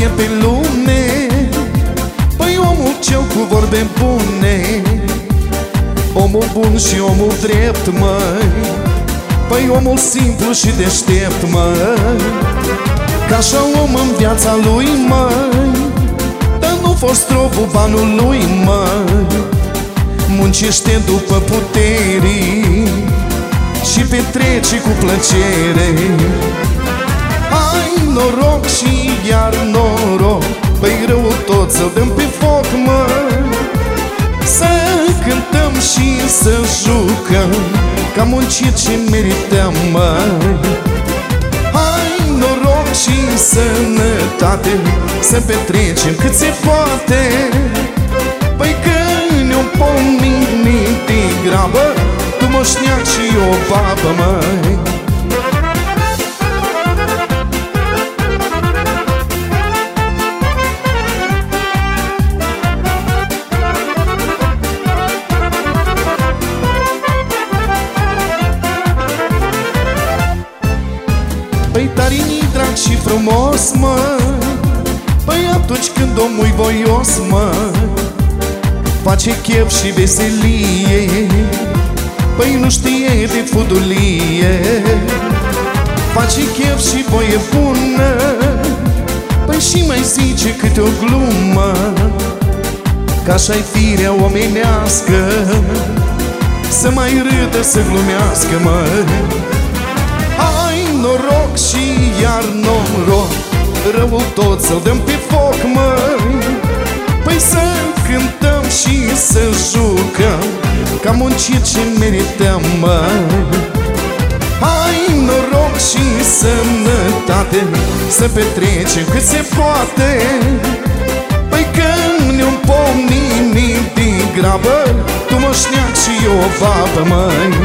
e pe lume, păi omul cel cu vorbe bune, omul bun și omul drept, măi, păi omul simplu și deștept, măi. Ca așa om în viața lui, măi, dar nu fost robul banului, măi. Muncește după puterii și petrece cu plăcere. Ai noroc și iar noroc, păi răul tot să-l dăm pe foc, măi. Să cântăm și să jucăm, că am muncit și merităm, măi. Ai noroc și sănătate, să petrecem cât se poate, păi că ne-o pomenit de grabă, tu moșneac și o babă, măi. Păi tare-i drag și frumos, măi, păi atunci când omul-i voios, măi, face chef și veselie, păi nu știe de fudulie. Face chef și voie bună, păi și mai zice câte o glumă, că așa-i firea omenească, să mai râdă, să glumească, măi. Ai noroc și iar noroc, răul tot să-l dăm pe foc, măi. Păi să cântăm și să jucăm, că am muncit și merităm, măi. Ai noroc și sănătate, să petrecem cât se poate, păi că ne-o pomenit de grabă, tu moșneac și eu o babă, măi.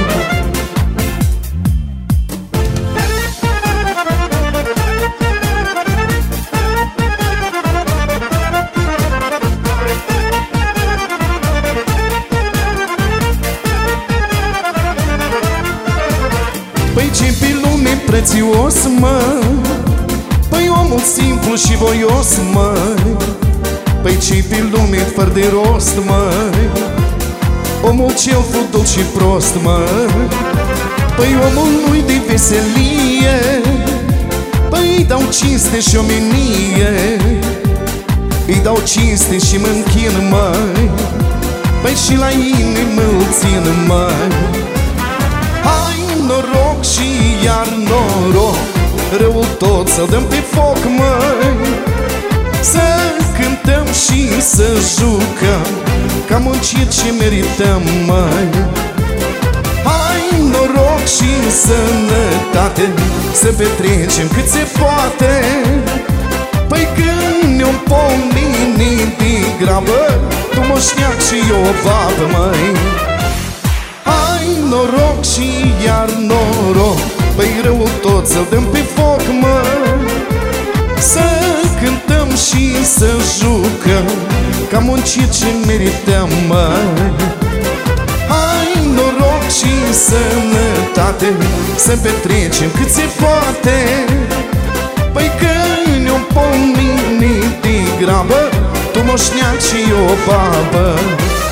Păi ce pe lume prețios, măi, păi omul simplu și voios, măi. Păi ce pe lume fără de rost, măi, omul cel fudul și prost, măi. Păi omul nu-i de veselie, păi îi dau cinste și omenie, îi dau cinste și mă închin, măi, păi și la inimă îl țin, măi. Ai noroc și iar noroc, răul tot să-l dăm pe foc, măi. Să cântăm și să jucăm, că am muncit și merităm, măi. Ai noroc și sănătate, să petrecem cât se poate, păi când ne-o pomenit de grabă, tu moșneac și eu o babă, măi. Noroc și iar noroc, păi răul tot să-l dăm pe foc, măi. Să cântăm și să jucăm, că am muncit și merităm, măi. Ai noroc și sănătate, să petrecem cât se poate, păi că ne-o pomenit de grabă, tu moșneac și eu o babă.